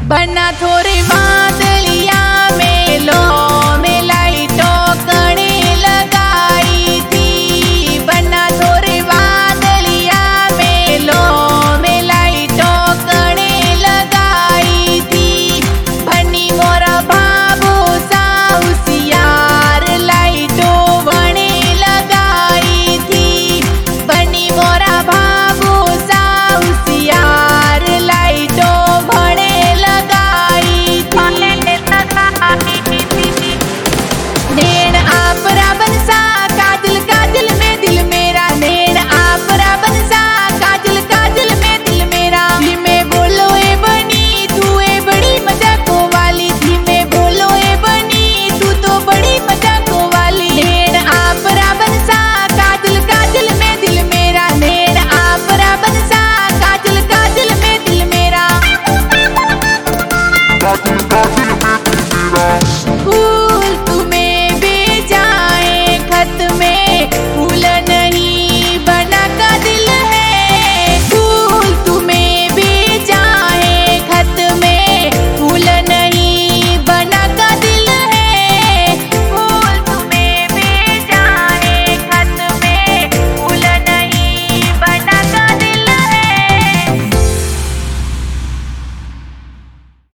बना थोड़े बादलिया में लो में लाइटों कड़े लगाई थी। बना थोड़े बादलिया में लो में लाइटों कड़े लगाई थी। बनी मोरा बाबू साउसियार लाइटों बने लगाई थी। बनी मोरा बाबू साउसियार लाइटों बने नैन आपरा बनसा काजल काजल में दिल मेरा। नैन आपरा बनसा काजल काजल में दिल मेरा। धीमे बोलो ए बनी तू ए बड़ी मजाकों वाली। धीमे बोलो ए बनी तू तो बड़ी मजाकों वाली। नैन आपरा बनसा काजल काजल में दिल मेरा। नैन आपरा बनसा काजल काजल में दिल मेरा।